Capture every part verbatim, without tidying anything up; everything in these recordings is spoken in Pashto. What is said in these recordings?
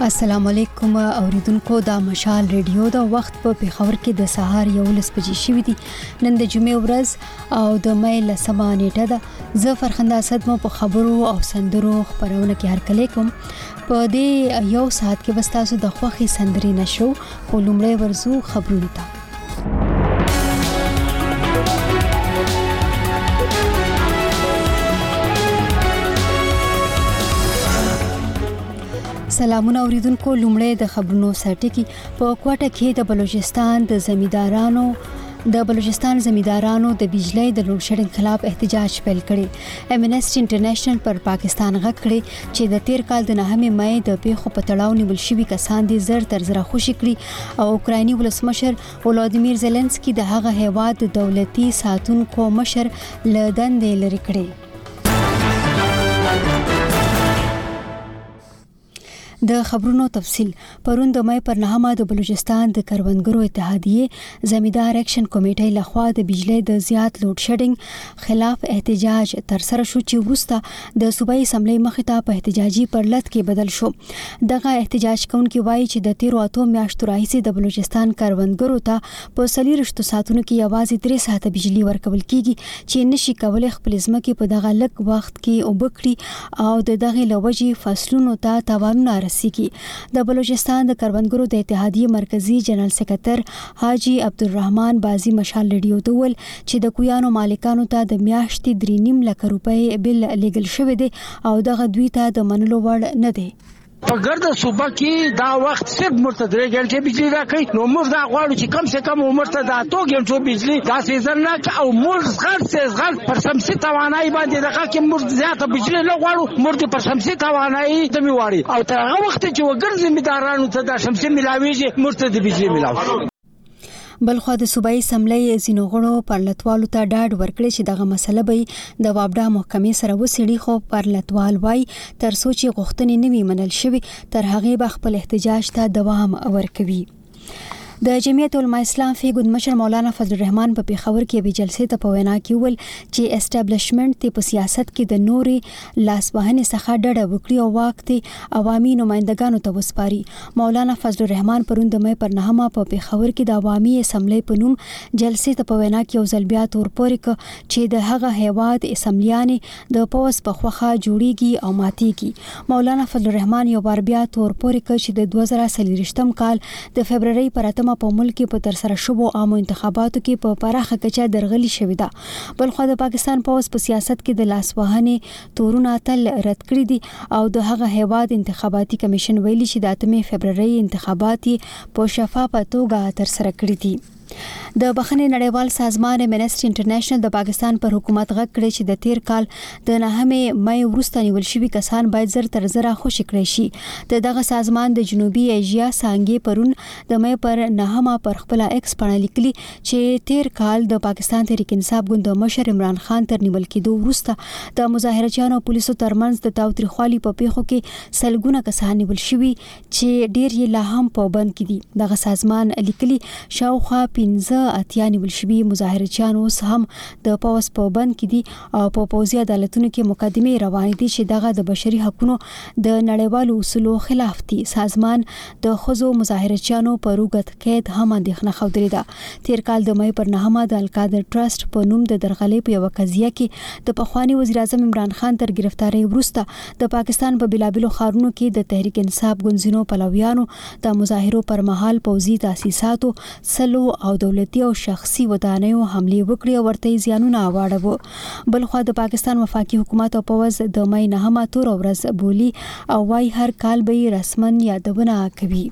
السلام علیکم اوریدونکو دا مشال ریډیو دا وخت په پیښور کې د سهار یولس بجې شوې دي. نن د جمعې ورځ او د مې لسمه نیټه ده. زه فرخنده اسد مو په خبرو او سندرو خبرونه کې هرکلی کوم. په دې یو ساعت کې بس تاسو د خوښي سندري نشو خو لومړی ورزو خبرونه ته. سلامونه اوریدونکو، لومړی د خبرونو سرټکی. په کوټه کې د بلوچستان د زمیندارانو د بلوچستان زمیندارانو د بجلی د لوډ شیډینګ خلاف احتجاج پیل کړي. امنیسټي انټرنیشنل پر پاکستان غږ کړي چې د تیر کال د نهمې مې د پیښو په تړاو نیول شوي کسان دي زر تر زره خوشي کړي او اوکرایني ولسمشر ولادیمیر زيلنسکي د هغه هیواد د دولتي ساتونکو مشر له دندې لري کړي. د خبرونو تفصیل. پرون د مې پر نهمه د بلوچستان د کروندګرو اتحادیې زمیندار اکشن کمیټې لخوا د بجلی د زیات لوډ شیډینګ خلاف احتجاج تر سره شو چې وروسته د صوبایي اسمبلی مخې ته په احتجاجي پرلط کې بدل شو. دغه احتجاج کوونکي وایي چې د تیرو اتو میاشتو راهیسې د بلوچستان کروندګرو ته په څلېرویشتو ساعتونو کې یوازې درې ساعته بجلی ورکول کیږي چې نشي کولای خپل ځمکې په دغه لږ وخت کې اوبه کړي او د دغې له وجې فصلونو ته تاوانونه رسیږي. د بلوچستان د کروندګرو د اتحادیې مرکزی جنرال سکرټر حاجی عبدالرحمن بازی مشال ریډیو ته ویل چې د کویانو مالکانو ته د میاشتې درې نیم لک روپۍ بل لیږل شوی دی او دغه دوی ته د منلو وړ نه دی. په ګرده صوبه کې دا وخت صرف مرته درې غنټې بجلی راکړي، نو موږ دا غواړو چې کم سے کم عمر ته دا اتو غنټو بجلی دا سیزن نه او موږ زغل سیزغل پر شمسي توانایي باندې دغه کې موږ زیاته بجلی نه غواړو، موږ پر شمسي توانایي ته می واړي او تر هغه وخت چې وګر زمیندارانو ته دا شمسي ملاويږي موږ ته د بجلی ملاوي. بلخو د صوبایي اسمبلی ځینو غړو پرلطوالو ته ډاډ ورکړي چې دغه مسله به د وابډا محکمې سره وڅېړي، خو پرلطوال وایي تر څو چې غوښتنې نه وي منل شوي تر هغې به خپل احتجاج ته دوام ورکوي. د جمعیت علماء اسلام فی ګوند مشر مولانا فضل الرحمن په پیښور کې به جلسې ته په وینا کې ویل چې اسټابلیشمنت ته په سیاست کې د نوري لاسوهنې څخه ډډه وکړي او واک ته عوامي نمائندګانو ته وسپاري. مولانا فضل الرحمن پرون د مې پر نهمه په پیښور کې د عوامي اسمبلی په نوم جلسې ته په وینا کې یو ځل بیا تور پورې ک چې د هغه هیواد اسمبلیانې د پوس په خوخه جوړیږي او ماتيږي. مولانا فضل الرحمن یو بار بیا تور پورې ک چې د دوه زره څلوېښتم کال د فبرवरी پر اتمه په ملک په تر سره شوو عامو انتخاباتو کې په پراخه کچه درغلي شوې ده. بلخو د پاکستان پوس په سیاست کې د لاسوهنې تورونه تل رد کړی دي او د هغه هیواد انتخاباتي کمیشن ویلي چې د اتمې فبرवरी انتخابات په شفافه توګه تر سره کړی دي. د بخښنې نړیوال سازمان امنیسټي انټرنیشنل د پاکستان پر حکومت غږ کړی چې د تیر کال د نهمې مې وروسته نیول شوي کسان باید زر تر زره خوشي کړی شي. د دغه سازمان د جنوبي ایشیا څانګې پرون د مې پر نهمه پر خپل ایکس باندې لیکلي چې تیر کال د پاکستان تحریک انصاف ګوند مشر عمران خان تر نیول کېدو وروسته د مظاهرچیانو او پولیسو ترمنځ د تاوتریخوالي په پیښو کې سلګونه کسان نیول شوي چې ډیر یې لا هم په بند کې دي. دغه سازمان لیکلي شاوخوا پنځه اتیا نیول شوي مظاهرچیان اوس هم د پوس په بند کې دي او په پوځي عدالتونو کې مقدمې روانې دي چې دغه د بشري حقوقو د نړیوالو اصولو خلاف دي. سازمان د خزو مظاهرچیانو پر وګت قید هم اندېښنه خوده ده. تیر کال د مې پر نهمه د القادر ټرست په نوم د درغلې په یو قضیه کې د پخوانی وزیر اعظم عمران خان تر گرفتاری وروسته د پاکستان په بلابلو ښارونو کې د تحریک انصاف ګوندونو پلویانو د مظاهرو پر مهال پوځي تاسیساتو سلو او دولتي او شخصي ودانیو حملې وکړې او ورته زیانونه واړوه. بلخو د پاکستان وفاقي حکومت او پوز د مې نهمه تور ورځ بولی او وايي هر کال به رسمن یادونه کوي.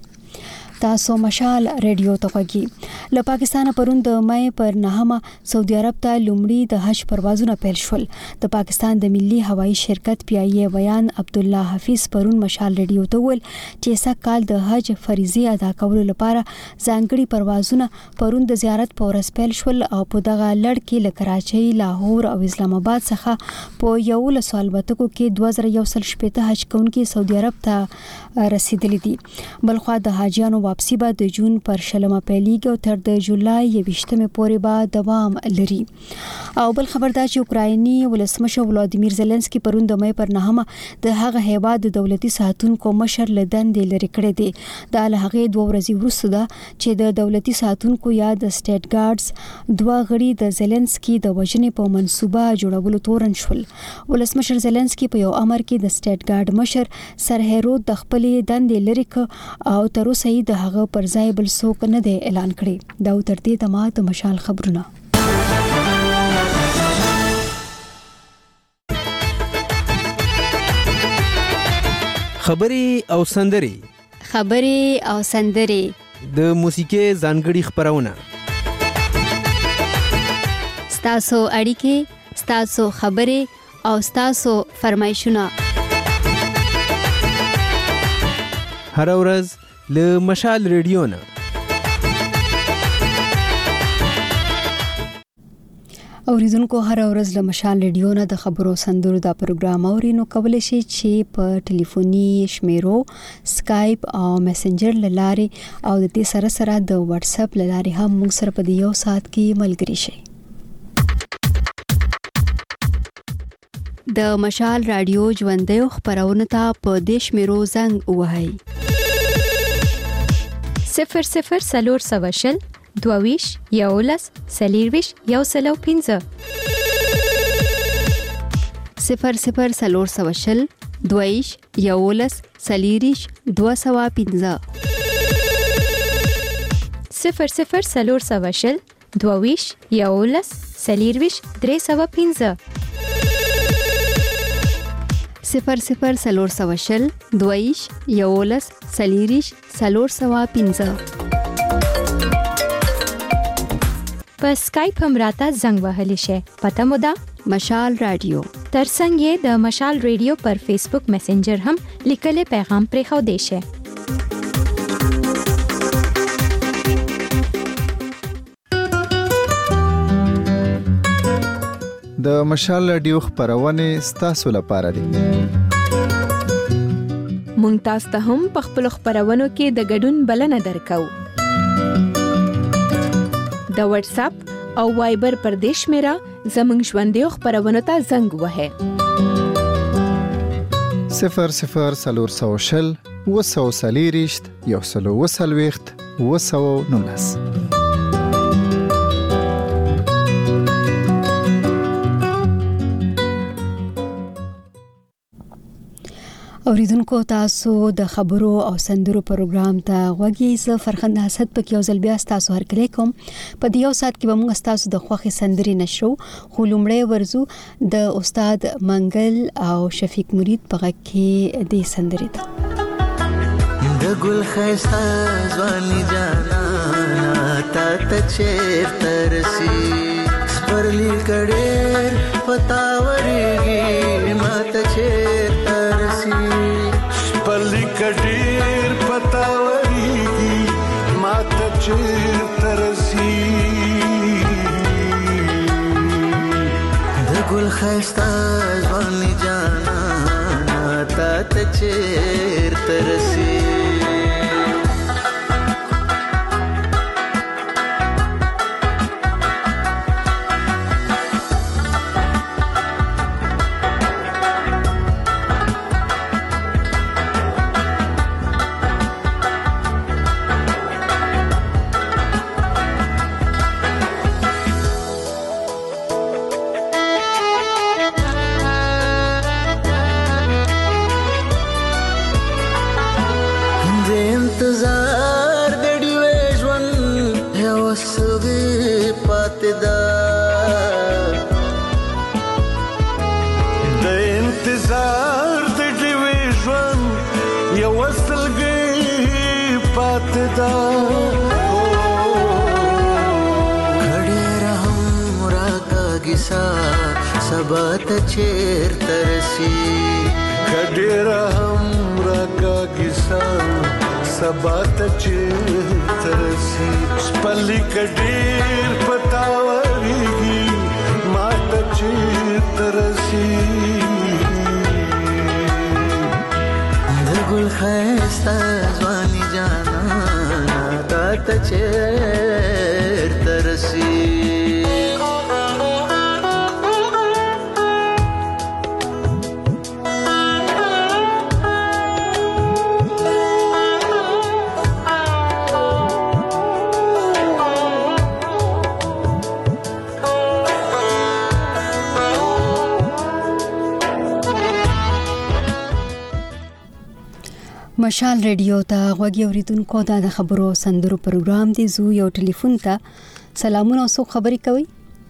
تاسو مشال ریډیو ته کوي. له پاکستان پرون د مې پر نهمه سعودي عرب ته لومړی د حج پروازونه پیل شول. د پاکستان د ملي هوایي شرکت پی ای بیان عبد الله حفیظ پرون مشال ریډیو ته ویل چې سږ کال د حج فریضه ادا کولو لپاره ځانګړي پروازونه پرون د زیارت په ورځ پیل شول او په دغه لړ کې له کراچۍ، لاهور او اسلام آباد څخه په یو لسو الوتکو کې دوه زره یو سل شپېته حج کوونکي سعودي عرب ته رسیدلي دي. بلخو د حاجیانو واپسی به د جون پر شلمه پیلېږي او تر د جولای یویشتمې پورې به دوام لري. او بل خبر دا چې اوکرایني ولسمشر ولادیمیر زيلنسکي پرون د مې پر نهمه د هغه هیواد د دولتي ساتونکو مشر له دندې لرې کړی دی. دا له هغې دوه ورځې وروسته ده چې د دولتي ساتونکو یا د سټیټ ګارډز دوه غړي د زيلنسکي د وژنې په منصوبه جوړولو تورن شول. ولسمشر زيلنسکي په یو امر کې د سټیټ ګارډ مشر سر هیرود د خپلې دندې لرې ک او تر اوسه یې د هغه پر ځای بل څوک نه دی اعلان کړی. دا تر دې دمه د مشال خبرونه. خبري او سندري خبري او سندري د موسیقي ځانګړي خبرونه ستاسو اړیکې ستاسو خبري او ستاسو فرمایشونه هر ورځ له مشال ریډیو نه. اوریدونکو هر ورځ له مشال ریډیو نه د خبرو سندرو دا پروګرام اوري نو کولای شي چې په ټلیفوني شمیرو سکایپ او میسنجر لاري او د دې سره سره د واتس اپ لاري هم موږ سره په یو ساعت کې ملګري شي. د مشال رادیو ژوندۍ خبرونه ته په دیش میرو زنګ وهاي صفر صفر سلور سواشل دوویش یولس سلیرویش یو سلو پینزه صفر صفر سلور سواشل دوویش یولس سلیریش دو سوا پینزه صفر صفر سلور سواشل دوویش یولس سلیرویش درې سوا پینزه صفر صفر سلور سواشل دوویش یولس سلیریش سلور سوا پینزه. په سکایپ هم راته زنګ وهلی شي. پته مو ده مشال رادیو. ترڅنګ یې د مشال ریډیو پر فیسبوک میسنجر هم لیکلي پیغام پرې خو دی شي. د مشال رادیو خبرونه ستاسو لپاره دي. مونږ تاسو ته هم په خپل خبرونو کې د ګډون بلنه درکو. د واتس اپ او وایبر پر دیش میرا زمنګ ژوندۍ خبرونه ته زنګ وهه صفر صفر سلور سوشل وسو سلیریشت یو سلو وسلويخت وسو نونس. اوریدونکو تاسو د خبرو او سندرو پروګرام ته غوږی ز فرخند حسد پک یو ځل بیا تاسو هر کله کوم په دیو سات کې به موږ تاسو د خوخي سندري نشو خو لومړی ورزو د استاد منګل او شفیق مرید په کې د سندري ته د ګل خيستا ځواني جانا تا ته چیر ترسي سپرلی کډېر پتاوريږي ماته چیر ترسي سپرلی کډېر پتاوريږي ماته چیر ترسي د ګل خيستا ځواني جانا تا ته چیر ترسي سبات چیر ترسی کډیر هم راکا کیسا سبات چیر ترسی سپلی کډیر پتاوریږي ماته چیر ترسی د ګل خيستا ځواني جانا ته چیرته رسي مشال ریډیو ته غوږی اوریدونکو دا د خبرو سندرو پروګرام دی. زو یو ټلیفون ته سلامونه او څوک خبرې کوي.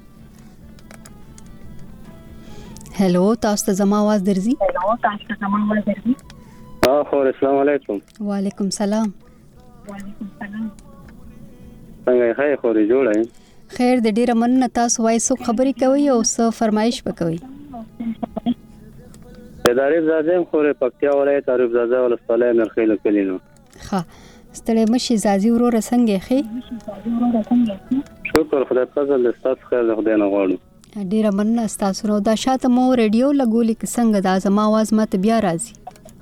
هلو تاسو ته زما आवाज درځي؟ هلو تاسو ته زما आवाज درځي؟ ها خو السلام علیکم. وعلیکم سلام. وعلیکم سلام. څنګه یې خیر خوري جوړه؟ خیر د ډیره مننه. تاسو وای څوک خبرې کوي او څه فرمایش وکوي؟ تعریف زاده خوره پکتیا ولایت تعریف زاده ولسوالۍ مرخیل کلینو. ها ستړي مشي زازي ورور څنګه خې؟ شکر خدای فضل استاد خیر خدای نه غواړو. ډیره مننه تاسو نو دا شاته مو ریډیو لګولې ک څنګه دا زما आवाज ماته بیا راځي؟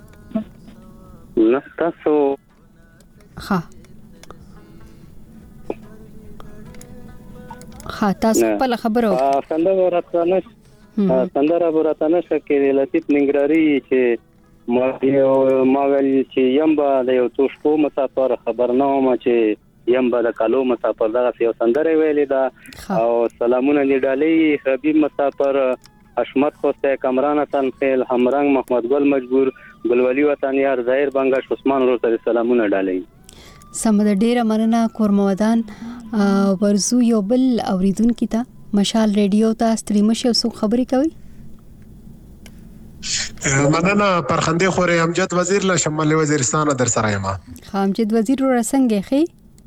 نه تاسو ها ها تاسو په خبرو څنګه ورته سندره براتانه شکل لطیف ننګراری چې ما ما ویل چې یمبا د یو توشکو مسافر خبرنامه چې یمبا د کالو مسافر دغه یو سندره ویلې ده او سلامونه لیدلې حبیب مسافر حشمت خوسته کمران حسن خیل همرنګ محمد ګل مجبور ګلولی وطن یار ظاهر بنگش عثمان ورته سلامونه ډالې. سم د ډیره مننه کورمودان ورزو یو بل اوریدونکو ته مشال ریډیو ته ستړي مشه او څوک خبرې کوي؟ مننه پرخنده خوري امجد وزیر له شمال وزیرستان در سره یم. امجد وزیر ور څنګه خې؟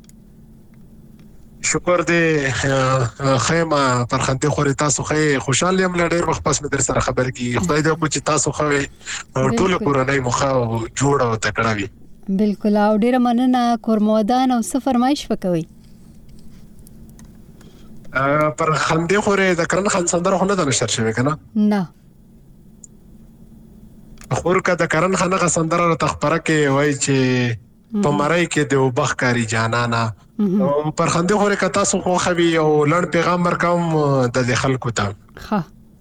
شکر دې خیمه پرخنده خوري تاسو خې خوشاله یم له ډېر وخت پس مې در سره خبر کی خدای دې کو چې تاسو خو ټول کورنۍ مخه جوړ او تکړه وي. بالکل او ډیره مننه کورمودان او څه فرمایش وکوي؟ پر خندې خوري د کرن خان سندره خو نه د نشر شوی کنه؟ نه خور کا د کرن خان غ سندره را تخبره کې وای چې په مړی کې د وبخ کاری جانانا پر خندې خوري کا تاسو خو خوي او لړ پیغام ورکوم د خلکو ته. ها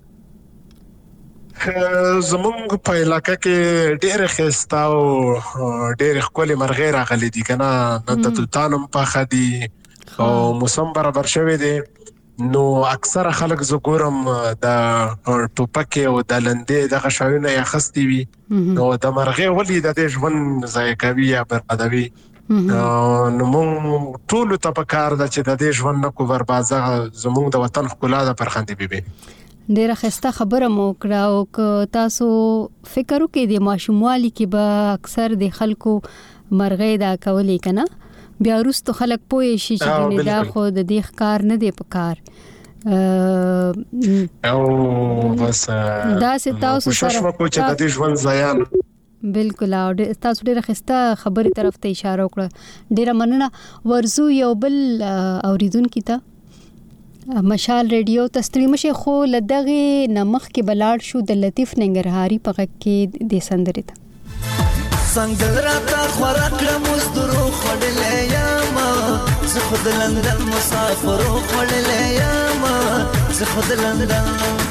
زمونږ په علاقې کې ډېر خستا او ډېر خولي مرغې راغلي دي کنه نن ته تانم په خدي او موسم برابر شوی دی نو اکثر خلک زګورم د ټوپک او د لندې د غشاونه یا خستي وي نو د مرغې ولې د ژوند ځای کوي یا بربادوي نو مونږ ټول ته په کار ده چې د دې ژوند نه کو بربازه زموږ د وطن ښکلا د پرخندې بیبي. ډیره خسته خبره مو کړه او تاسو فکر وکړئ د ماشوموالي کې به اکثر د خلکو مرغې دا کولې کنه بیا وروسته خلک پوه شي چې دا خو د دې ښکار نه دی پکار او بس دا سه تاسو سره کو چې د دې ژوند زیان بالکل او تاسو ډیره خسته خبرې طرف ته اشاره وکړه. ډیره مننه. ورزو یو بل اوریدونکو ته مشال ریډیو تستریم شه خو لدغه نمخ کې بلاړ شو د لطیف ننګرهاري په غږ کې د سندرې ته څنګه راته خوراکړه مزدورو خړلې یما زه خود لندن مسافرو خړلې یما زه خود لندن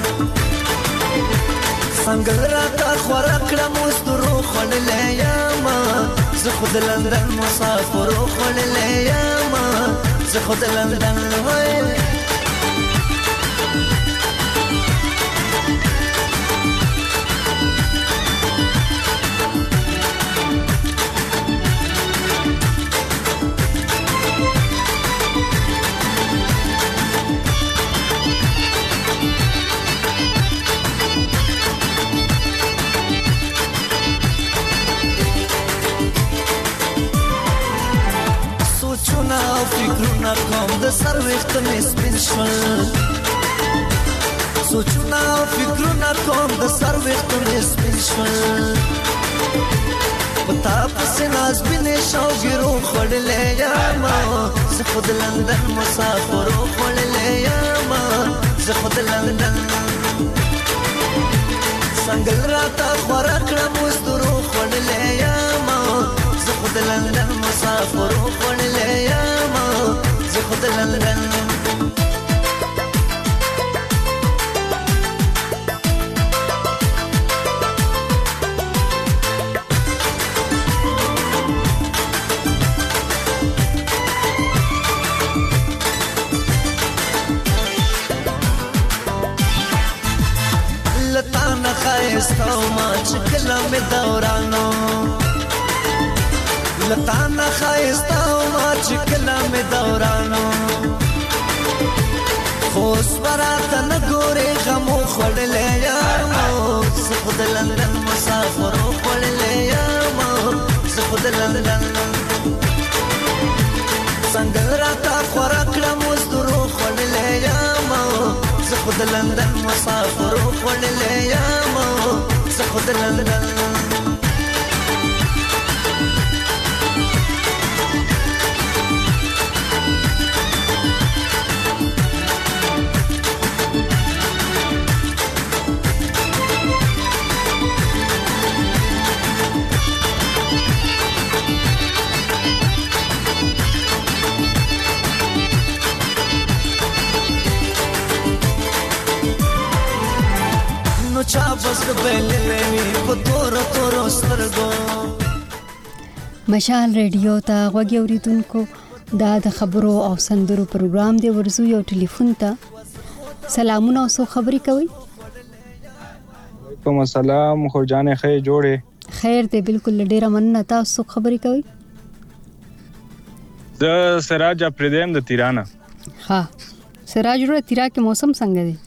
څنګه راته خوراکړه مزدورو خړلې یما زه خود لندن مسافرو خړلې یما زه خود لندن وای فکرونه کوم د سر وخت مې سپین شول سوچونه فکرونه کوم د سر وخت مې سپین شول پتا پسې ناز بینې شوګیرو خړلې یما زه خود لندن مسافرو خړلې یما زه خود لندن څنګه راته خوراکړه مزدورو خړلې یما زه خود لندن مسافرو خړلې یما لندن لتانا خایستا ما چکلا می دورانو لتانا خایستا ما چکلا می دورانو خوش براتا نگوری غمو خوڑلے یارمو سخود لندن مسافرو خوڑلے یارمو سخود لندن سنگل راتا خوراکڑا مزدورو خوڑلے یارمو سخود لندن مسافرو خوڑلے یارمو سخود لندن چا بس بللې په تور تور سترګو مشال ریډیو ته غوږی اوریدونکو دا د خبرو او سندرو پروګرام دی ورزو یو ټلیفون ته سلامونه او سو خبري کوي کوم سلام خو جانې خې جوړې خیر دی بالکل ډیره مننه تاسو خبري کوي د سراج پردیم د تیرانه ها سراج ورو تیرا کې موسم څنګه دی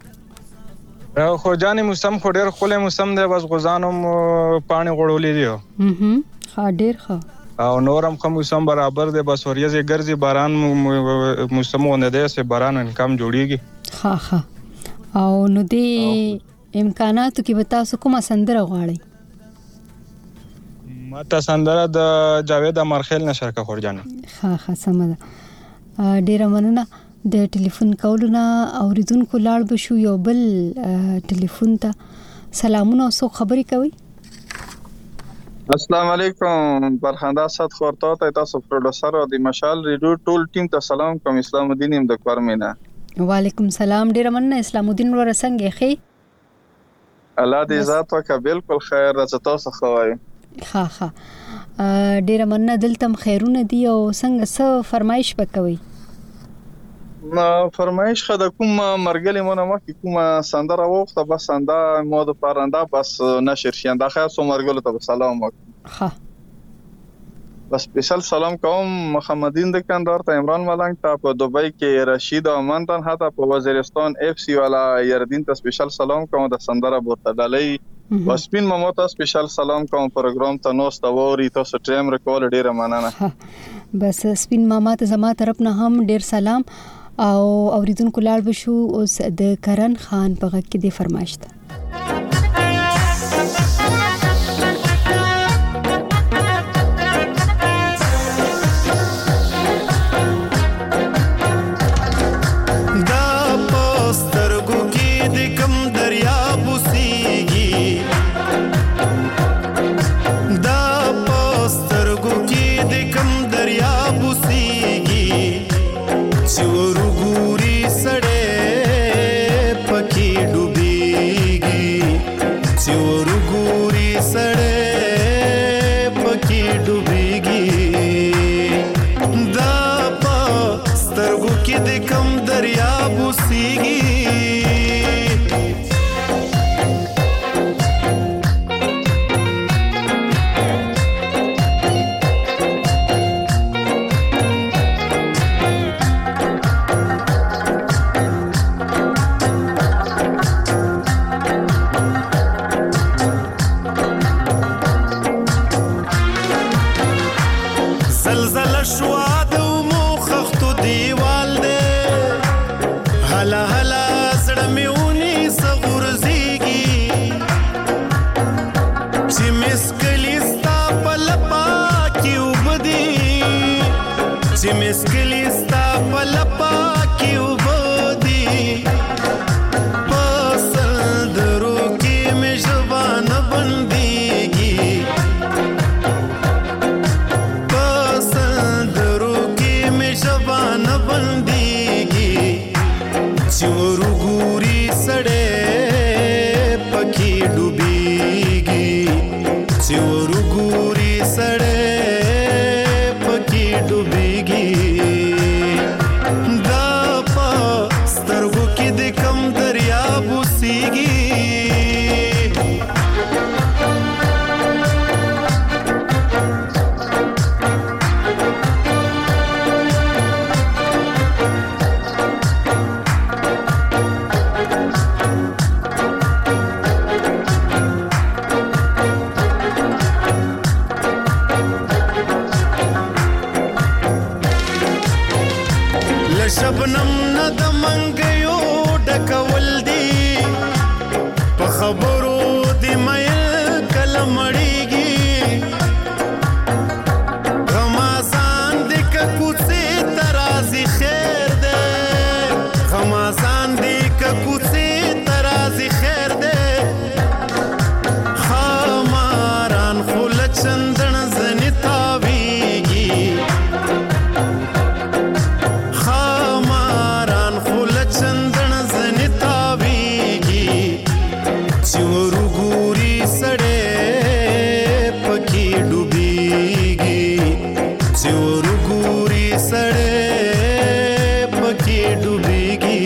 خو جانې موسم خو ډېر ښکلی موسم دی بس غوزانو م پاڼې غوړولې دي ښه ډېر ښه او نور هم ښه موسم برابر دی بس وریځې ګرځي باران موسم غوندې دی چې باران انکام جوړېږي ښه ښه او نو دې امکاناتو کې به تاسو کومه سندره غواړئ ما ته سندره د جاوید امرخیل نه شرکه خور جانې ښه ښه سمه ده ډېره مننه د ټلیفون کولو نه اوریدونکو لاړ بشو یو بل ټلیفون ته سلامونه او څوک خبري کوي السلام علیکم برخنده صد خورتا ته تاسو پروډوسر او د مشال ریډیو ټول ټیم ته سلام کوم اسلام الدین هم د کورمینا وعلیکم سلام ډیر مننه اسلام الدین ور څنګه خې الله دې ذات وکړه بالکل خیر راځه تاسو خوای ها ها ډیر مننه دلته خیرونه دی او څنګه څه فرمایش وکوي نو فرمایش خد کوم مرګلی مونږه مخ کوم سندره وخت بس سندا مود پرنده بس نشر شینده خیر سو مرګلو ته سلام وکړه ها بس سپیشل سلام کوم محمدین د کندهار ته عمران ملنګ ته په دوبۍ کې رشید امانتن هاته په وزیرستان اف سی والا یردین ته سپیشل سلام کوم د سندره بورته ډالۍ وسپین ممو ته سپیشل سلام کوم پروګرام ته نو ستوري تاسو ټیم ریکول ډیره مننه بس سپین ماما ته زما طرف نه هم ډیر سلام او اوریدونکو لاړ بشو اوس د کرن خان په غږ کې د فرمایش ده बन شبنم نه د منګیو ډکول دي په خبرو دی مې کله مړیږي غمازان دی که کوڅې ترازی خیر دی غمازان دی که کوڅې ترازی خیر دی خاماران خو له چندن ځنې تاویږي چندن زنی تاویگی چیورو گوری سڑے پکی ڈوبیگی چیورو گوری سڑے پکی ڈوبیگی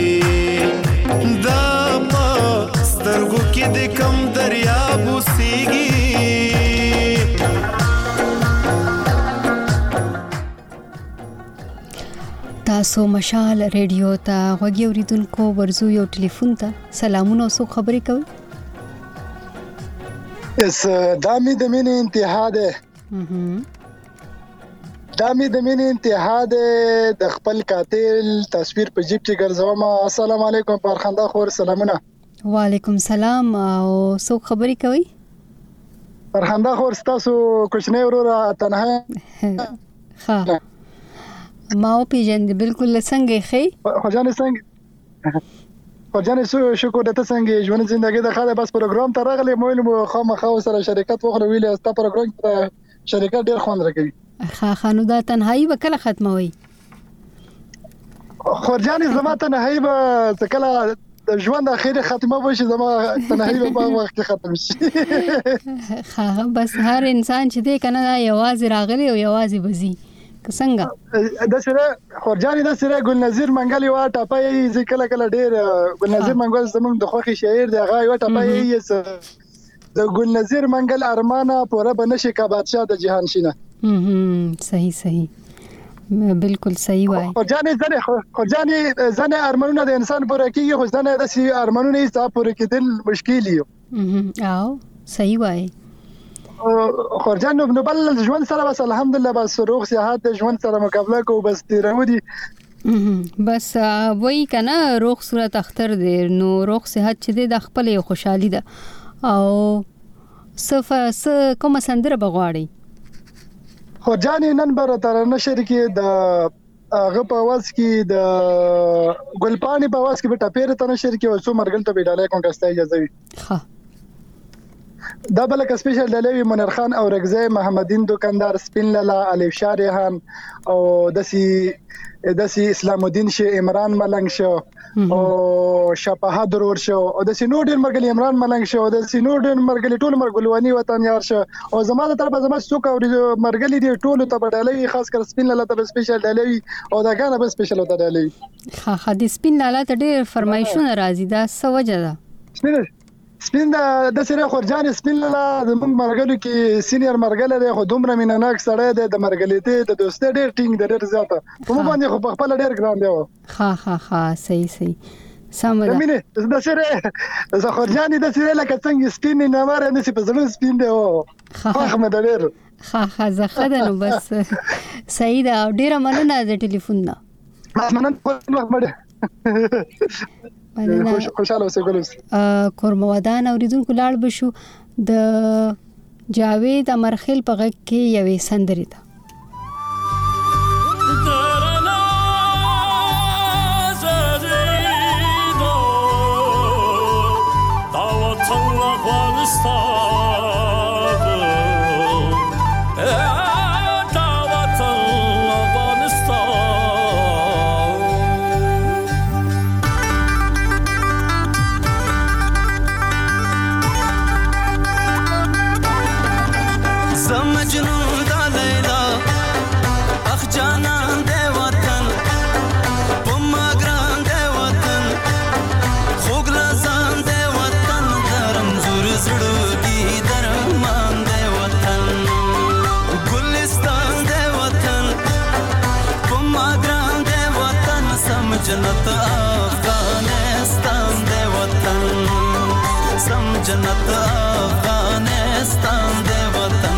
دا پا سترگو کی دکم دریا بوسیگی تاسو مشال ریډیو ته غوږی اوریدونکو ورزو یو ټلیفون ته سلامونه او خبرې کوي اس دامي د مینې انتها ده دامي د مینې انتها ده د خپل قاتل تصویر په جیب کې ګرځوم. السلام علیکم پرخنده خور سلامونه. وعلیکم سلام او څو خبرې کوي پرخنده خور تاسو کوچنی وروره تنها ها ما او پیجن بالکل څنګه خې خوجان څنګه خوجان سو شکر دته څنګه ژوند زندګي د خاله بس پروګرام ته راغلی مویل مو خامخا سره شرکت وخره ویل است پروګرام ته شرکت ډیر خوند راکوي ها خانو دا تنهایی وکړه ختموي خوجان زما تنهایی به کله ژوند اخیری ختمه وشي زما تنهایی به په وخت ختم شي ها بس هر انسان چې دی کنه یوازې راغلی او یوازې بزي څنګه د سره خورجاني د سره ګل نذیر منګل یو ټاپای ځکه کله ډیر ګل نذیر منګل زموږ د خوخي شاعر دی هغه یو ټاپای یې د ګل نذیر منګل ارمانه پوره بنشي کا بادشاہ د جهان شینه صحیح صحیح بالکل صحیح وای خورجاني زنه خورجاني زنه ارمانونه د انسان پوره کیږي خو ځنه د سی ارمانونه یې صاحب پوره کېدل مشکل یو او صحیح وای خورجان نو بل ژوند سره بس الحمدلله بس روغ صحت ژوند سره مقابله کو بس تیرو دي بس وای کنه روغ صورت اختر دی نو روغ صحت چې د خپل خوشحالي ده او صفه س کوم سندره بغواړي خورجان نن بر تر نشر کې د هغه په واس کې د ګلپانی په واس کې په ټپیر ته نشر کې وسو مرګل ته بیډاله کوم کسته اجازه وي ها دا بل کا سپیشل دلوي منیر خان او رغزه محمدین دکاندار سپین لالا الف شارحان او دسی دسی اسلام الدین شه عمران ملنګ شو او شپهادر ور شو او دسی نور ډیر مرګلی عمران ملنګ شو دسی نور ډیر مرګلی ټول مرګلوانی وطن یار شو او زماده طرفه زما څوک او مرګلی دی ټول ته بدلوي خاص کر سپین لالا ته سپیشل دلوي او دا غانه به سپیشل ته دلوي ها ها د سپین لالا ته ډیر فرمایشونه راځي دا سوجه ده سپین د سره خورجان سپین لا د موږ مرګلو کې سینیئر مرګل دی خو دومره مینناک سره دی د مرګلیته د دوستۍ ډېر ټینګ د ډېر زیاته په مو باندې خو په خپل ډېر ګران دی ها ها ها صحیح صحیح سمه مینه د سره د خورجان د سره لکه څنګه سپین نه ماره نه په زړه سپین دی او خو مې ډېر ها ها زخه ده نو بس صحیح ده ډېر مننه د ټلیفون نه مننه په وخت مړ خوشاله اوسې ګلوس کورم ودان اوریدونکو لاړ بشو د جاوید امرخیل په غږ کې یوې سندرې ده जन्नत अफगानिस्तान दे वतन सम जन्नत अफगानिस्तान दे वतन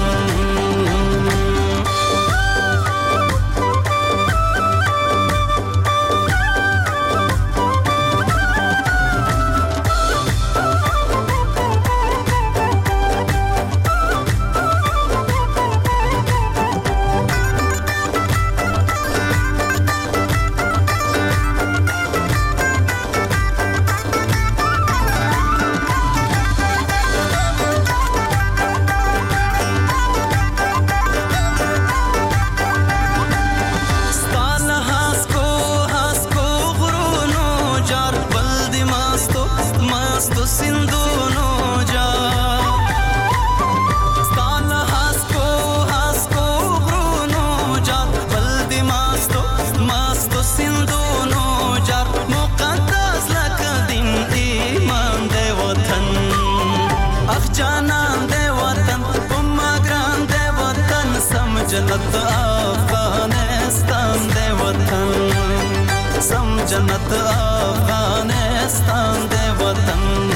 جنت افغانستان دی وطن سم جنت افغانستان دی وطن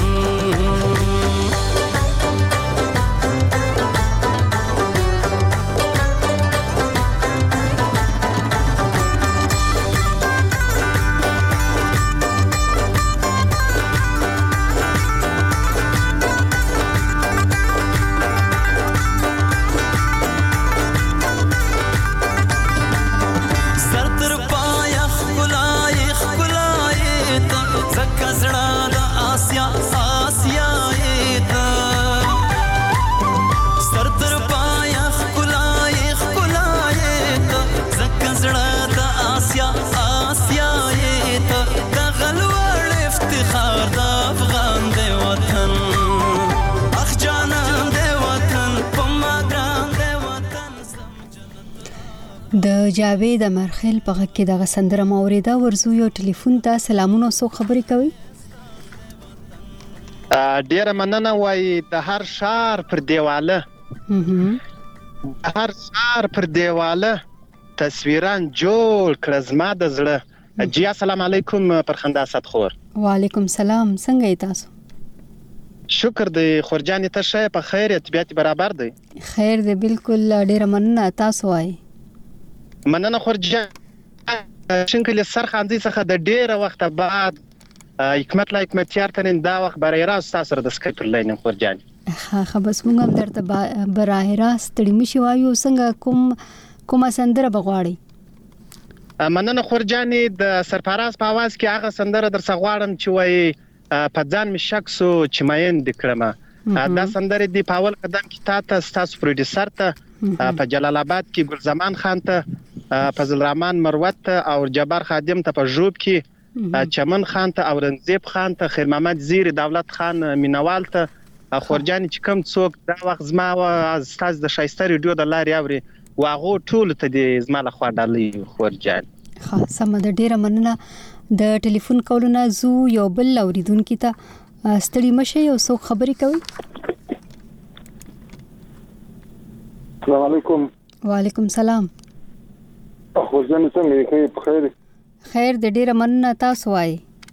د جاوید امرخیل په غږ کې دغه سندره مو اوریده. ورزو یو ټلیفون ته سلامونه سو خبرې کوي. ډیره مننه. وای د هر شهر پر دیواله هر شهر پر دیواله تصویران جوړ کړه زما د زړه. جی السلام علیکم پر خندا صد خور. وعلیکم سلام. څنګه یې تاسو؟ شکر دی خورجانې ته ښه په خیر طبیعت برابر دی؟ خیر دی بالکل. ډیره مننه. تاسو وای؟ مننه خورجان. شنکل سرخاندي څخه د ډیره وخت بعد حکمت لا حکمتیار تنن دا وخت برای راست تاسو د سکایپ لاین خورجان. ها خه بس موږ هم درته برای راست تړي مشي وایو. څنګه کوم کومه سندره بغواړي؟ مننه خورجانې د سرفراز په आवाज کې هغه سندره در څغواړم چې وای په ځان می شک سو چې ماین د کړمه. دا سندره دی په اول قدم کې تاسو تاسو پروډوسر ته په جلال آباد کې ګلزمان خان ته فضل الرحمن مروت ته او جبار خادم ته په جوب کې چمن خان ته اورنګزیب خان ته خیر محمد زیر دولت خان مینوال ته خورجان چې کوم څوک دا وخت زما از تاسو د شایسته ریډیو د لارې اوري واغو ټول ته د زما له خوا ډالۍ خورجان. ها سم د ډیره مننه. د ټلیفون کولونه زو یو بل اوریدونکو ته ستړي مشه یو څوک خبرې کوي. السلام علیکم. وعلیکم سلام. خورجان څنګه یې؟ خیر خیر د ډیره مننه. تاسو وای؟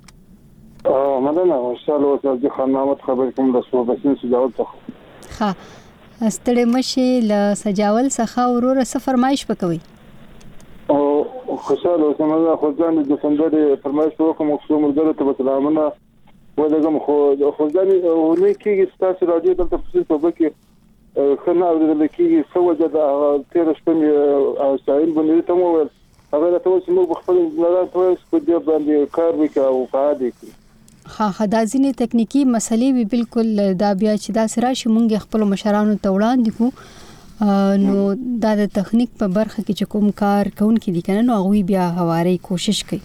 ا مننه. انشاءالله اوس خان محمد خبر کوم د صوبسین سجاول څخه. ها ستړي مشه ل سجاول څخه وروره څه فرمایش وکوي؟ او خوشاله اوسم. خورجان د سندرې فرمایش وکم او څو مرګره ته سلامونه ولګم. خو خورجان ونه کېږي تاسو راځي دلته په څه کې خنه اورېدل کېږي څه وجه د تیر شپه ساحل باندې ته مو ول هغه ته اوس موږ خپل لاره ته په دې باندې کار وکړو او فعال کړو. ها خدازینه تکنیکی مسلې وی بالکل دا بیا چې دا سره شي مونږ خپل مشرانو ته وړاندې کو نو دا د تخنیک په برخه کې چې کوم کار کوونکې دي کنه نو هغه بیا هواري کوشش کوي.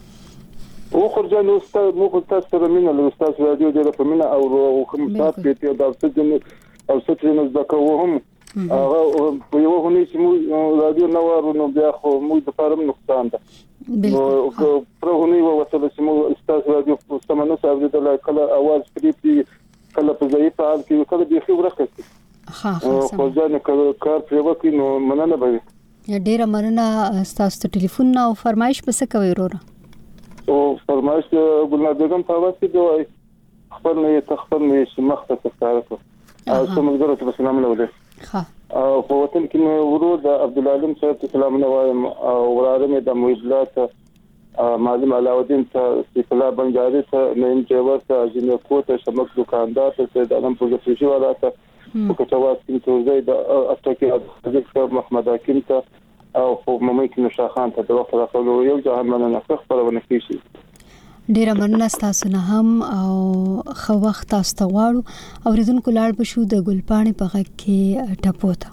او خورجان استاد مو تاسو سره مینه له استاد رادیو د لپاره او کوم صاحب کې دا څه او څه چې نو ځکه وهم هغه په یو هني چې مو رادیو نو ورنو بیا خو مو د فارم نقصان ده. نو پر هني وصل چې مو استاد رادیو سمنه صاحب د کله आवाज پری پری کله په ځای په حال کې کله به خبره کوي. ها خو ځان کار پرې وکړي نو مننه به. ډیره مننه. تاسو ته ټلیفون او فرمایش پس کوي وروره. او فرمایش ګلنار بیگم په واسطه دوی خپل نه تخپل نه مخته تکارته او څومره درته سلام علیکم. ها او په وطن کې ورور د عبد العلیم صاحب سلام علیکم او وراره د موجلات معلم علاءالدین ته استقلال بنجاری ته نیم جوار ته جنو کوته شمک دکاندار ته د علم پروژې والا ته په کټواس کې توزي د اتکه د محمد حکیم ته او په ممکن شاخان ته د وخت راغلو یو ځان مننه خبرونه کیږي. ډیره مننه تاسو نه هم او خو وخت تاسو ته واړو اوریدونکو لاړ بشو د ګلپاڼې په غږ کې ټپوته.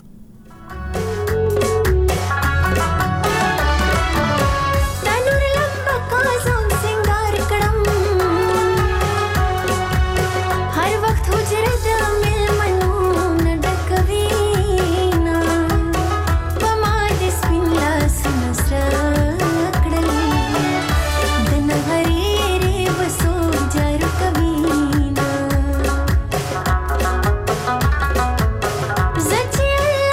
Zachia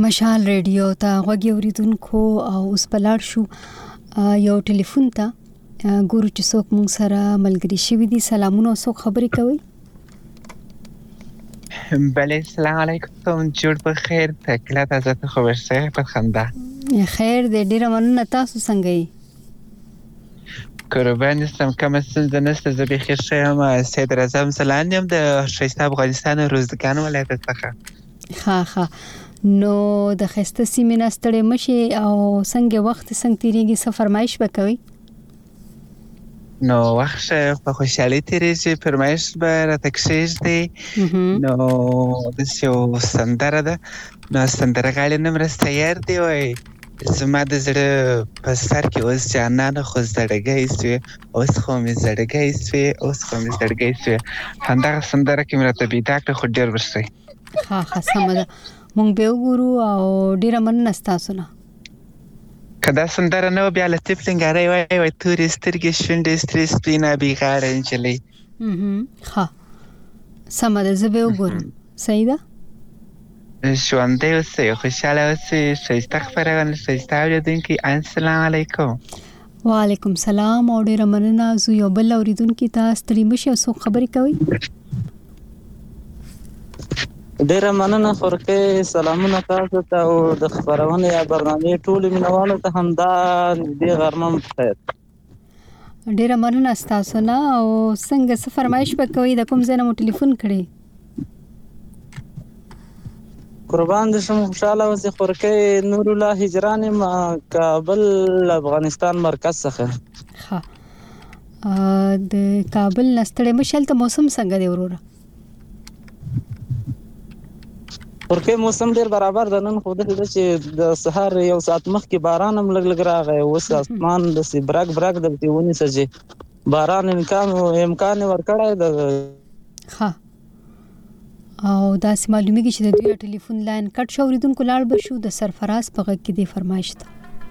مشال ریډیو ته غوږی اوریدونکو او اوس بلار شو یو ټلیفون ته ګورو چې څوک مونږ سره ملګری شوی دي. سلامونه، څوک خبرې کوي؟ بله سلام علیکم، جوړ په خیر. تکله تاسو ته خبر سره په خندا خیر دې ډیره مننه. تاسو څنګه یې؟ قربان استم کوم څنګه نست زه به خیر شم. سید اعظم سلام د شایسته افغانستان روزګان ولایت څخه. ها ها نو د خسته سیمه نستړې مشي او څنګه وخت څنګه تیریږي، څه فرمایش وکوي؟ نو وخت په خوشحالي تیریږي، فرمایش به راته کښېږدي. نو داسې یو سندره ده، نو سندره غاړې نه مرسته یار دی وایي زما د زړه په سر کې اوس جانانه خو زړګی سوې، اوس خو مې زړګی سوې، اوس خو مې زړګی سوې. همدغه سندره کې مې راته پیدا کړه، خو ډېر ورسئ. ها ها سمه ده، مونږ به وګورو او ډېره مننه ستاسو نه. که دا سندره نه وه بیا لطیف لنګاری وایي وایي تورې سترګې شونډې سترې سپینه بېغاړه نجلۍ. ښه سمه ده، زه به وګورم. صحیح ده، ژوندی اوسئ، خوشحاله اوسئ، ښایسته خپرونه، ښایسته اورېدونکي. السلام علیکم. وعلیکم سلام او ډېره مننه. زه یو بل اورېدونکي ته ستړي مشي او څوک خبرې کوي؟ ډیره مننه خورکې، سلامونه تاسو ته او د خبرونې یا برنامې ټولو مینوالو ته همدا نږدې غرمه بخیر. ډیره مننه ستاسو نه. او څنګه څه فرمایش به کوئ؟ د کوم ځای نه مو ټلیفون کړی؟ قربان دې شم، خوشحاله اوسې خورکې. نور الله هجران یم، کابل افغانستان مرکز څخه. ښه د کابل نه ستړی مشي، هلته موسم څنګه دی وروره؟ ورکه موسم ډیر برابر ده. نن خو دغه چې د سحر یو ساعت مخکې باران هم لګ لګ راغی، اوس اسمان د سی برګ برګ د دیونی سجه باران امکان امکان ورکړای ده. ها او دا سم معلومیږي چې د دوی ټلیفون لاین کټ شو. اوریدونکو لاړ بشو د سرفراز په غږ کې دی فرمایش ده.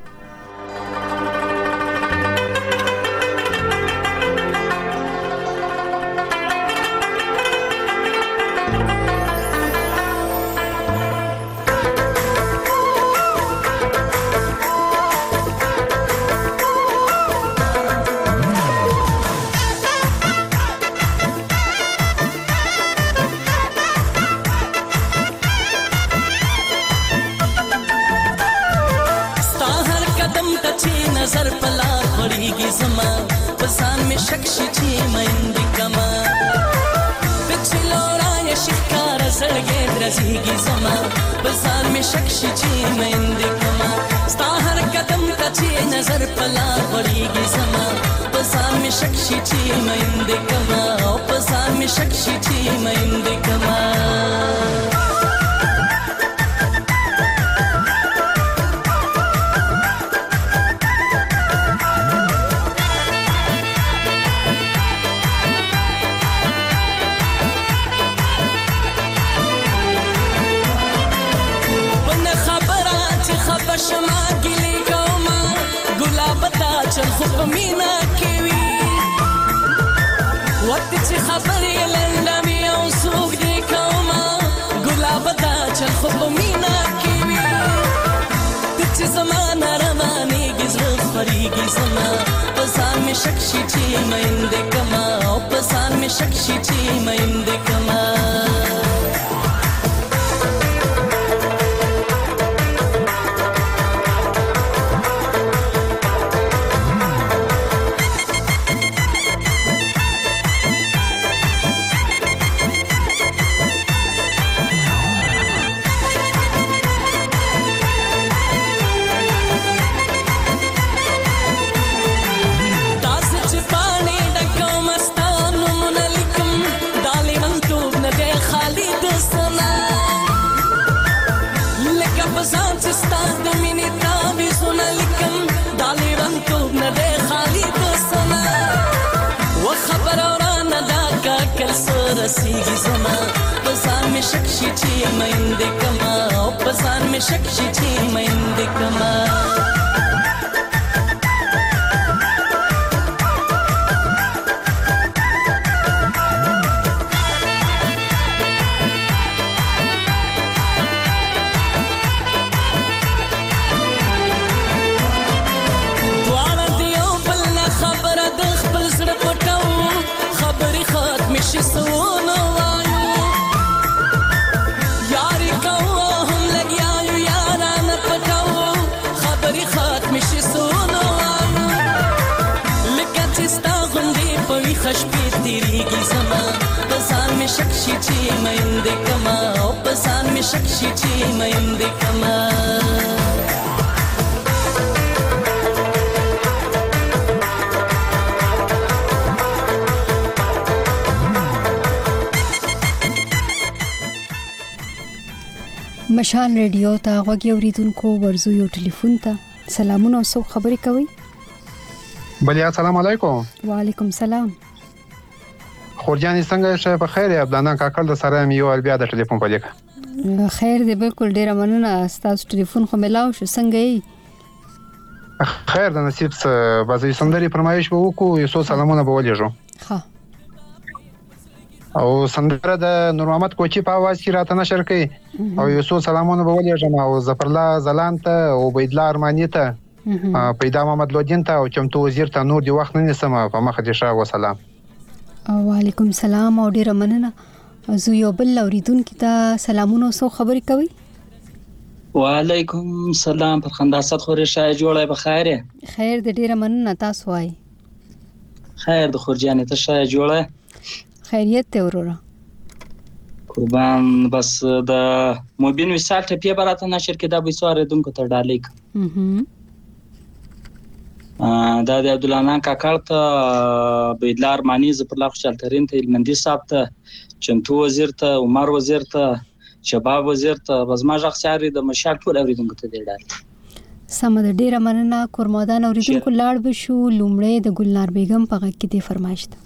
رسیږي زما بزار می شکشي چې مند کما ستا هر قدم ته چې نظر پلا وړيږي زما بزار می شکشي چې مند کما او بزار می شکشي چې مند کما شما ګلې کوما ګلاب تا چل خو مینا کوي وخت چې خبرې لنډمې او سوق دې کوما ګلاب تا چل خو مینا کوي چې زمانه روانې گزر فريږي زما پسان می شکشي چې مند کما او پسان می شکشي چې مند کما رسیږي زما پسان می شکشي چې مند کما او پسان می شکشي چې مند کما خش پی تیریږي زما پسان می شکشي چې مېند کما او پسان می شکشي چې مېند کما مشال ریډیو ته غوږی اوریدونکو ورزو یو ټلیفون ته سلامونه او سو خبرې کوي. بلیا السلام علیکم. وعلیکم سلام. خورجان څنګه شه په خیر عبدالله کاکل د سره یو بیا د ټلیفون په لیکه. خیر دی بالکل ډیره مننه تاسو ټلیفون خو ملاو شو څنګه یې؟ خیر د نصیب څه بازي سندري فرمایش وکړو یو څو سلامونه به ولېږو. ها او سندره د نور محمد کوچی په आवाज کې راته نشر کړي او یو څو سلامونه به ولېږم او ظفرالله زلان ته او عبیدالله ارمانی ته پیدا محمد لودین ته او چمتو وزیر ته نور دی وخت نه نسم په مخه دي شاه وسلام. وعلیکم سلام او ډیره مننه. زه یو بل اوریدونکو ته سلامونه او سو خبرې کوي. وعلیکم سلام پر خنداست خوري شاه جوړه په خیر. خیر د ډیره مننه تاسو وای. خیر د خورجانې ته شاه جوړه. خیریت ته وروره. قربان بس د موبین وسال ته پیه براته نشر کې دا به سواره دونکو ته ډالې ک. دا د عبدالله کاکړ ته عبیدالله ارمانی ز پر لا خوشال ترین ته المندي صاحب ته چمتو وزیر ته عمر وزیر ته شباب وزیر ته بزما ژغساري د مشال ټول اوریدونکو ته دی ډالې. سم د ډیره مننه کورمادان اوریدونکو لاړ بشو لومړی د ګلنار بیگم په غږ کې دی فرمایش ده.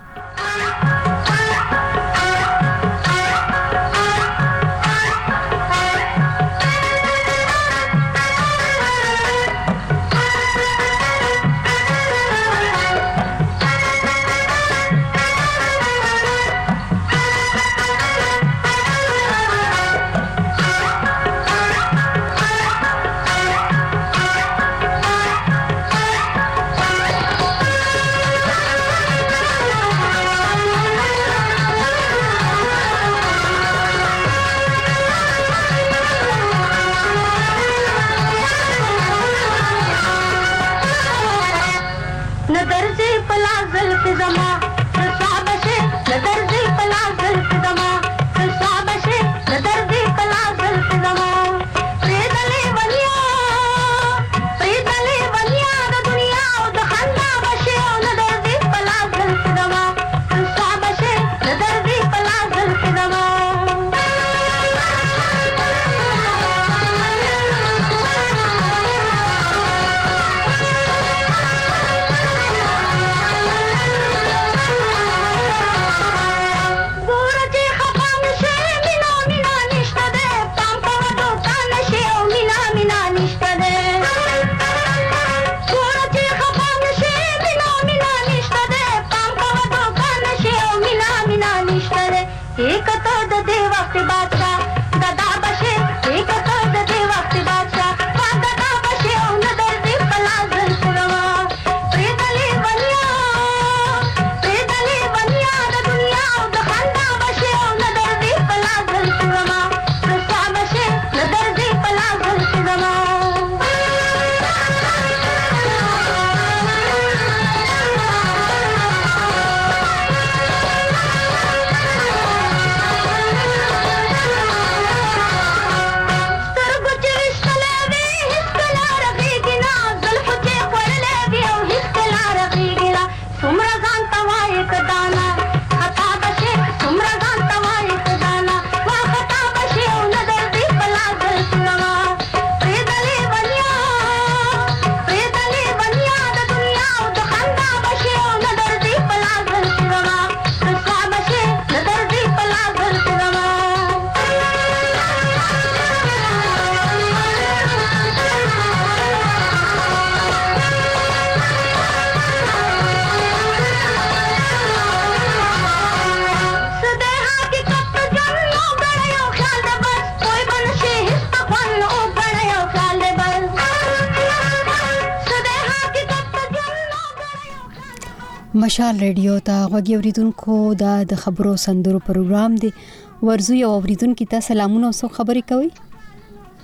مشال ریډیو ته غوږی اوریدونکو دا د خبرو سندرو پروګرام دی. ورزو یو اوریدونکو ته سلامونه او سو خبرې کوي.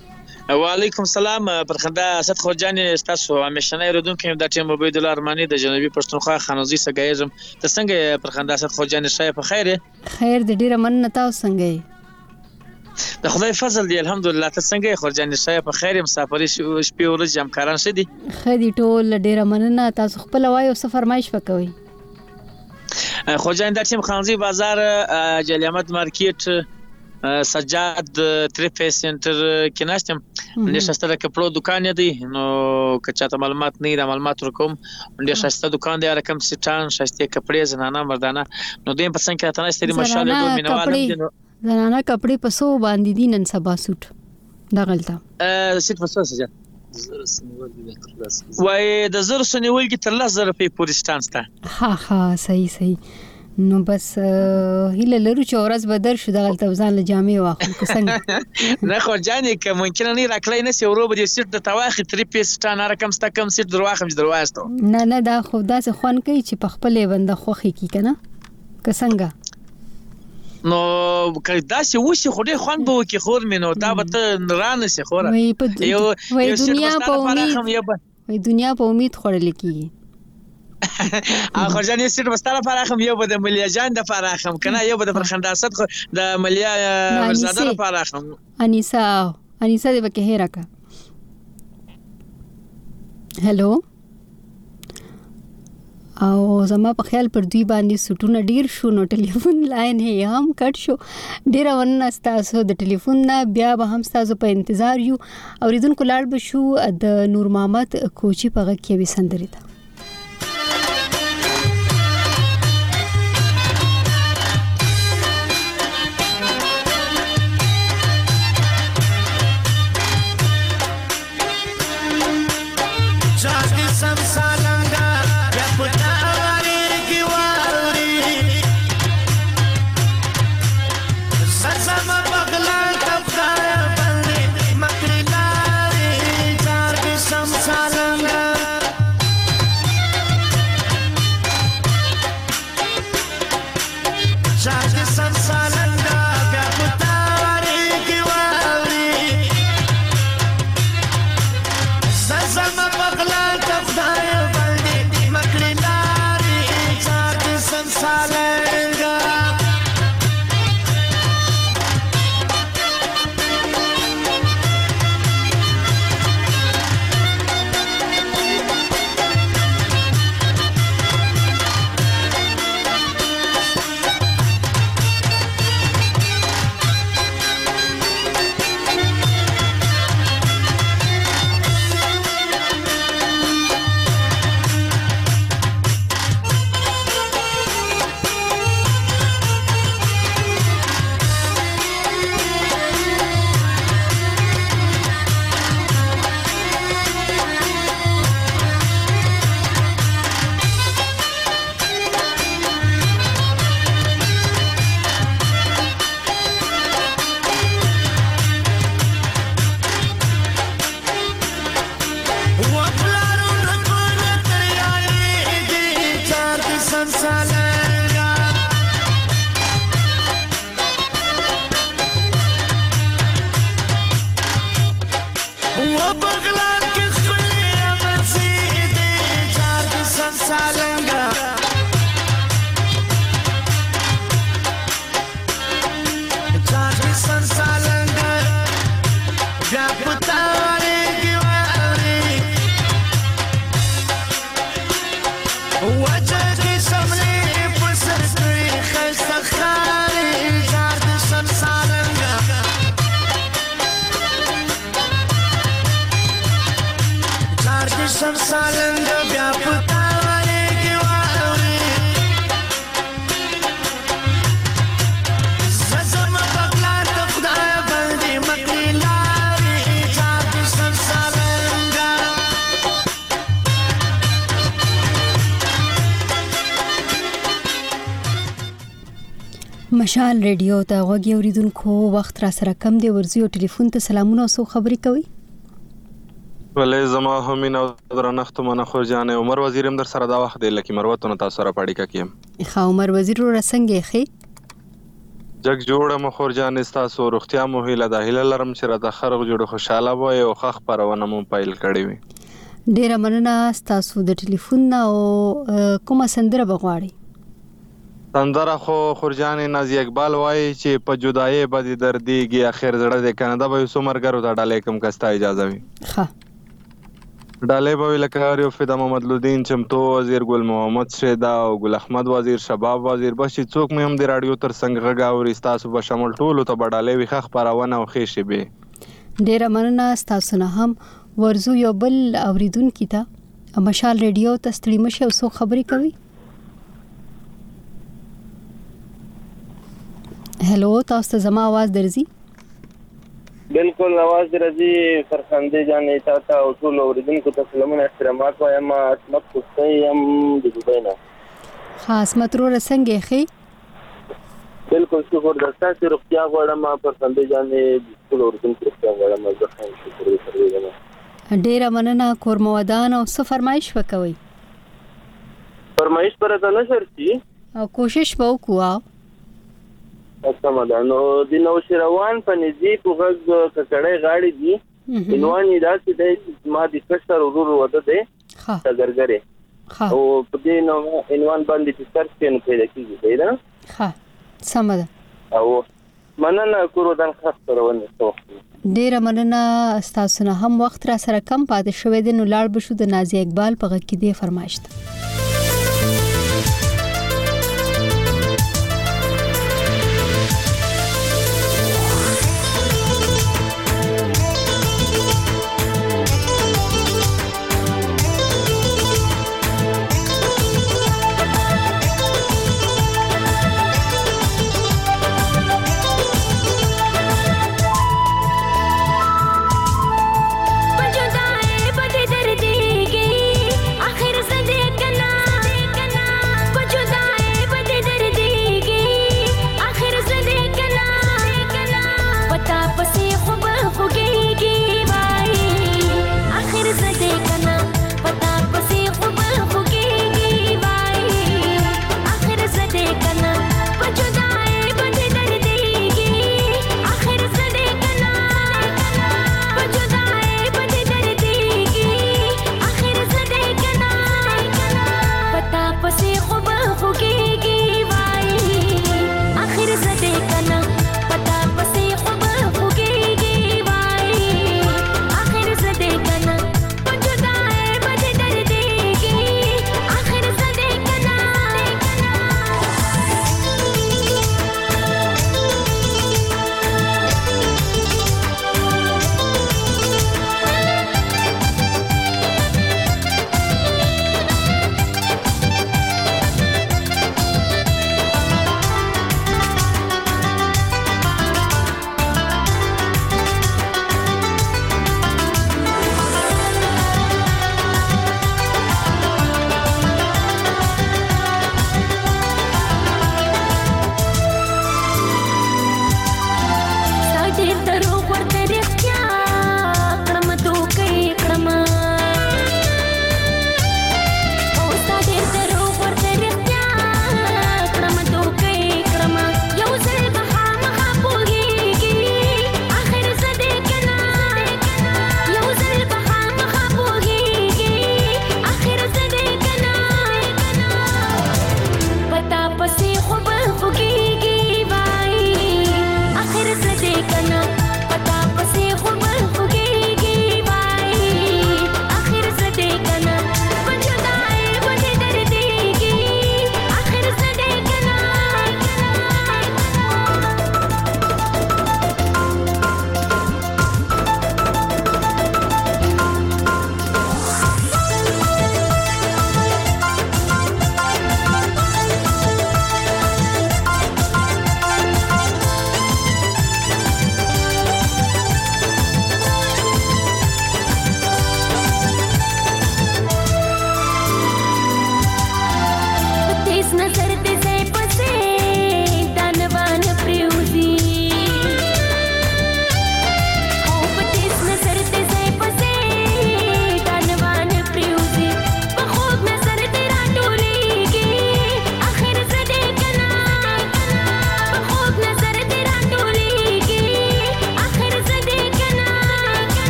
وعلیکم السلام پرخنده اسد خورجان تاسو همیشنه رودونکو د ټیم عبید الله ارمانی د جنوبي پښتونخوا خانوزي سګایزم ته څنګه پرخنده اسد خورجان شای په خیر خیر د ډیره مننه تاسو څنګه د خدای فضل دی الحمدلله ته څنګه خورجان شای په خیر مسافر شپې ورځ همکاران شدي خدي ټول ډیره مننه تاسو خپل وایو څه فرمایش وکوي خورجان د ټیم خانوزي بازار جلی احمد مارکیټ سجاد تریپی سنټر کې نشتم نشسته کپلو دکان دی نو کچاته معلومات نه د معلومات ورکوم ډیر شسته دکان دی رقم سټان شسته کپڑے زنانه مردانه نو دیم په څنګه ته نشته ماشاءالله دوه مینوالم زنانه کپڑے په سو باندې دي نن سبا سوټ دا غلطه ا سټ په څه سجاد زر سنول دي وای د زر سنول کې تر لس زر په پورستان ستا ها ها صحیح صحیح نو بس هله لرو چې ورځ بدر شو د غلطه ځان له جامې واخلو که څنګه نه خو جانې که ممکن نه راکړی نسی ورو به دې سیټ د تواخې تری پیس سټان رقم ستا کم سیټ درواخم چې درواستو نه نه دا خو داسې خوند کوي چې په خپلې بنده خوښې کي که نه که څنګه نو که داسې وشي خو ډېر خوند به وکړي خور مې نو دا به ته رانسې خوره وایي دنیا په امید وایي دنیا په امید خوړلی کېږي اخو جان یې سیټ مستاره فراخم یو به د ملیا جان د فراخم کنه یو به د فرخنداست خو د ملیا مرزاده فراخم انیسا انیسا دې بکه هرا کا هلو او زما په خیال پر دوی باندې سټونه ډیر شو نو ټلیفون لاین هي هم کټ شو ډیر ون تاسو د ټلیفون نه بیا به هم تاسو په انتظار یو اوریدونکو لاړ به شو د نور محمد کوچی په غږ کې وسندري تا مشال ریډیو ته غوږی اوریدونکو وخت را سره کم دی ورزي او ټلیفون ته سلامونه او سو خبري کوي ولې زما همین او درنښت منه خو جان عمر وزیر هم در سره دا وخت دی لکه مروتونه تاسو سره پاړی کا کیم خا عمر وزیر رو رسنګي خي جګ جوړه مخور جان تاسو روغتیا مو هیله ده هیله لرم چې راته خرغ جوړ خوشاله وای او خخ پرونه مو پایل کړی وي. ډیره مننه تاسو د ټلیفون او کومه سندره بغواړي؟ سندره خو خورجان نازي اقبال وای چې په جدای بدی دردیږي اخر زړه د کنده به سومرګرو ته ډالې کم کستا اجازه وي. ها ډالې به لکاریو فدا محمد لودین چمتو وزیر ګل محمد شیدا او ګل احمد وزیر شباب وزیر بشي څوک مې هم د رادیو تر څنګ غاوري تاسو به شامل ټولو ته ډالې وي خخ پرونه او خېشي به. ډیره مننه تاسو نه هم ورزو یو بل اوریدونکو ته مشال ریډیو ته ستړي مشه او څو خبرې کوي. هلو تاسو ته زما आवाज درځي؟ بالکل आवाज درځي فرخنده جانې تاسو او ټول اوریدونکو ته سلامونه احترامات وایم. اسمت کوستي هم د دوبۍ نه. خاص مترو څنګه خي؟ بالکل شکر درته چې روغتیا غواړم فرخنده جانې ټول اوریدونکو روغتیا غواړم. زه هم شکر کوم. ډیره مننه کور مودان او څه فرمایش وکوي؟ فرمایش پرته نه شرطي او کوشش به وکړو. سم ده نو د نو شروان په نزي په غږ ککړې غاړي دي انوان یې داسې د ما د کشر ورور وته ده څنګهګره او په دې نو انوان باندې چې سر کې پیدا کیږي دا ها سم ده او مننه کورو دن خاص پرونه څو ډیره مننه تاسو نه هم وخت را سره کم پاتې شوې د نو لاړ بشو د نازي اقبال په غږ کې دی فرمایشت. बजो दाए बदे दर्दी की आखिर सदे कना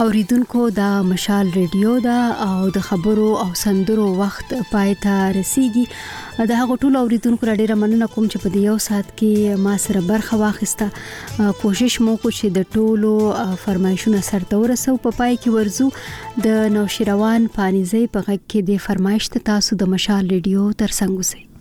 اوریدونکو دا مشال ریډیو دا او د خبرو او سندرو وخت پای ته رسیږي. د هغه ټول اوریدونکو را ډیره مننه کوم چې په دې یو ساعت کې ما سره برخه واخیسته. کوشش مو کو چې د ټولو فرمایشونو سرته ورسو. په پای کې ورزو د نوشیروان پانیزی په غږ کې د فرمایش ته تاسو د مشال ریډیو تر څنګ اوسئ.